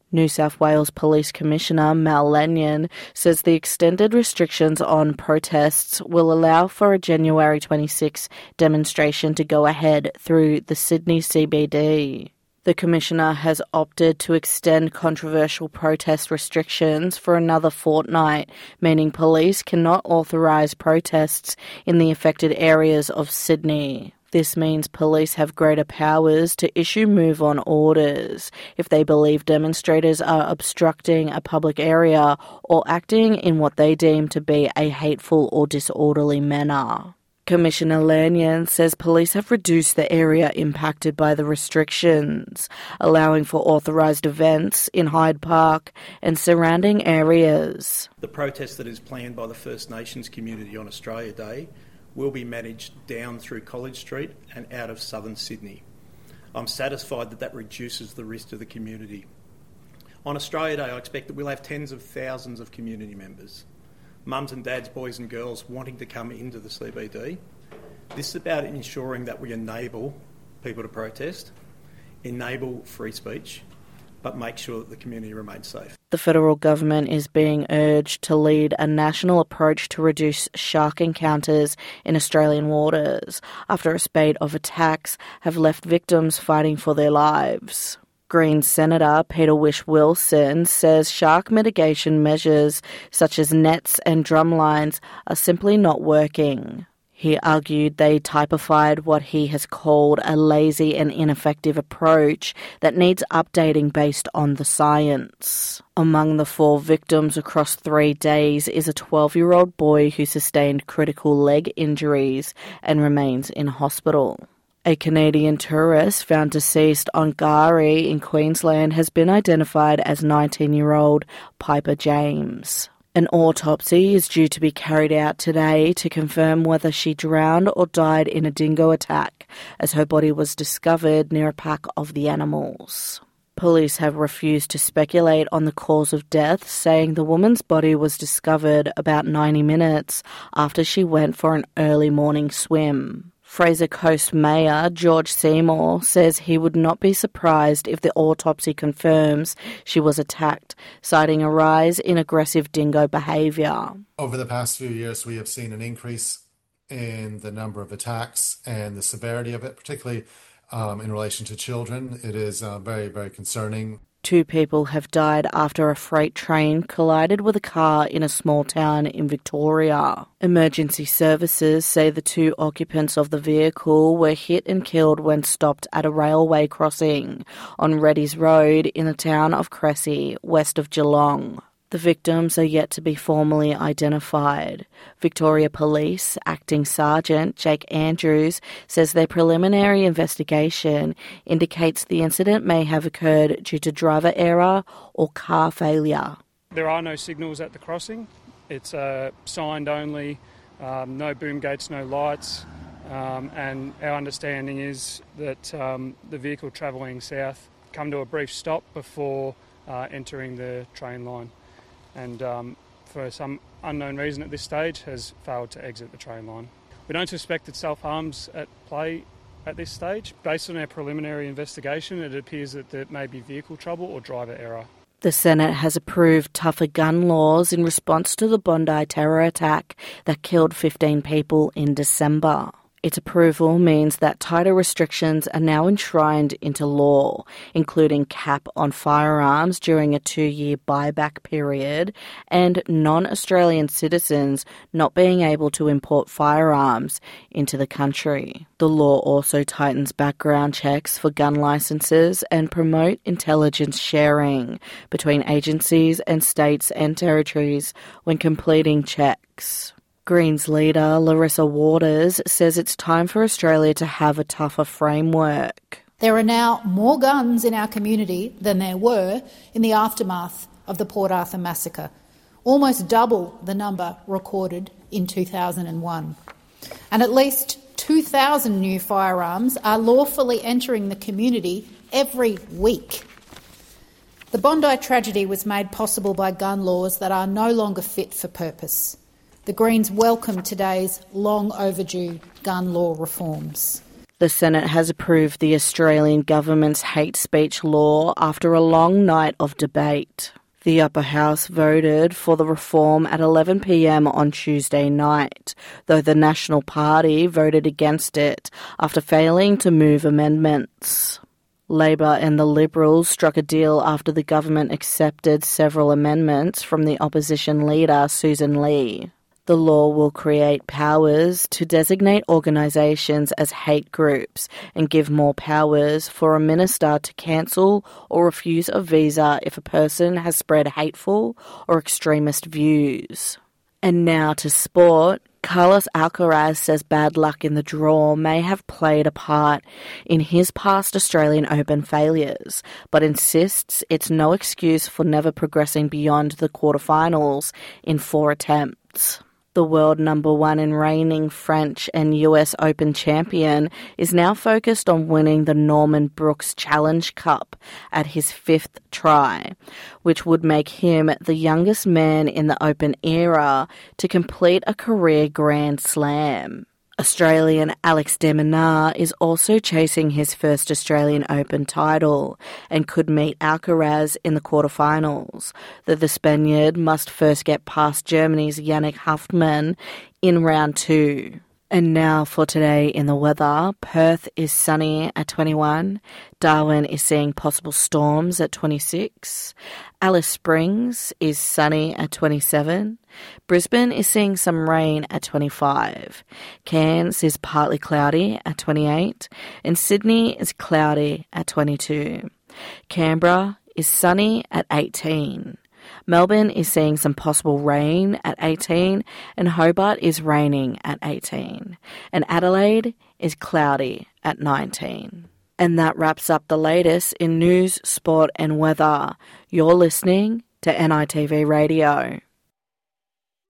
New South Wales Police Commissioner Mal Lanyon says the extended restrictions on protests will allow for a January 26 demonstration to go ahead through the Sydney CBD. The Commissioner has opted to extend controversial protest restrictions for another fortnight, meaning police cannot authorise protests in the affected areas of Sydney. This means police have greater powers to issue move-on orders if they believe demonstrators are obstructing a public area or acting in what they deem to be a hateful or disorderly manner. Commissioner Lanyon says police have reduced the area impacted by the restrictions, allowing for authorised events in Hyde Park and surrounding areas. The protest that is planned by the First Nations community on Australia Day will be managed down through College Street and out of southern Sydney. I'm satisfied that reduces the risk to the community. On Australia Day, I expect that we'll have tens of thousands of community members. Mums and dads, boys and girls wanting to come into the CBD. This is about ensuring that we enable people to protest, enable free speech, but make sure that the community remains safe. The federal government is being urged to lead a national approach to reduce shark encounters in Australian waters after a spate of attacks have left victims fighting for their lives. Greens Senator Peter Whish-Wilson says shark mitigation measures such as nets and drumlines are simply not working. He argued they typified what he has called a lazy and ineffective approach that needs updating based on the science. Among the 4 victims across 3 days is a 12-year-old boy who sustained critical leg injuries and remains in hospital. A Canadian tourist found deceased on K'gari in Queensland has been identified as 19-year-old Piper James. An autopsy is due to be carried out today to confirm whether she drowned or died in a dingo attack, as her body was discovered near a pack of the animals. Police have refused to speculate on the cause of death, saying the woman's body was discovered about 90 minutes after she went for an early morning swim. Fraser Coast Mayor George Seymour says he would not be surprised if the autopsy confirms she was attacked, citing a rise in aggressive dingo behaviour. Over the past few years, we have seen an increase in the number of attacks and the severity of it, particularly in relation to children. It is very, very concerning. 2 people have died after a freight train collided with a car in a small town in Victoria. Emergency services say the 2 occupants of the vehicle were hit and killed when stopped at a railway crossing on Reddy's Road in the town of Cressy, west of Geelong. The victims are yet to be formally identified. Victoria Police Acting Sergeant Jake Andrews says their preliminary investigation indicates the incident may have occurred due to driver error or car failure. There are no signals at the crossing. It's signed only, no boom gates, no lights, and our understanding is that the vehicle travelling south come to a brief stop before entering the train line. And for some unknown reason at this stage has failed to exit the train line. We don't suspect that self-harm's at play at this stage. Based on our preliminary investigation, it appears that there may be vehicle trouble or driver error. The Senate has approved tougher gun laws in response to the Bondi terror attack that killed 15 people in December. Its approval means that tighter restrictions are now enshrined into law, including cap on firearms during a 2-year buyback period and non-Australian citizens not being able to import firearms into the country. The law also tightens background checks for gun licenses and promote intelligence sharing between agencies and states and territories when completing checks. Greens leader Larissa Waters says it's time for Australia to have a tougher framework. There are now more guns in our community than there were in the aftermath of the Port Arthur massacre, almost double the number recorded in 2001. And at least 2,000 new firearms are lawfully entering the community every week. The Bondi tragedy was made possible by gun laws that are no longer fit for purpose. The Greens welcome today's long overdue gun law reforms. The Senate has approved the Australian government's hate speech law after a long night of debate. The upper house voted for the reform at 11 p.m. on Tuesday night, though the National Party voted against it after failing to move amendments. Labor and the Liberals struck a deal after the government accepted several amendments from the opposition leader Susan Lee. The law will create powers to designate organisations as hate groups and give more powers for a minister to cancel or refuse a visa if a person has spread hateful or extremist views. And now to sport. Carlos Alcaraz says bad luck in the draw may have played a part in his past Australian Open failures, but insists it's no excuse for never progressing beyond the quarterfinals in 4 attempts. The world number 1 and reigning French and US Open champion is now focused on winning the Norman Brooks Challenge Cup at his 5th try, which would make him the youngest man in the Open era to complete a career Grand Slam. Australian Alex de Minaur is also chasing his first Australian Open title and could meet Alcaraz in the quarterfinals, though the Spaniard must first get past Germany's Yannick Hoffmann in round 2. And now for today in the weather. Perth is sunny at 21. Darwin is seeing possible storms at 26. Alice Springs is sunny at 27. Brisbane is seeing some rain at 25. Cairns is partly cloudy at 28. And Sydney is cloudy at 22. Canberra is sunny at 18. Melbourne is seeing some possible rain at 18, and Hobart is raining at 18, and Adelaide is cloudy at 19. And that wraps up the latest in news, sport and weather. You're listening to NITV Radio.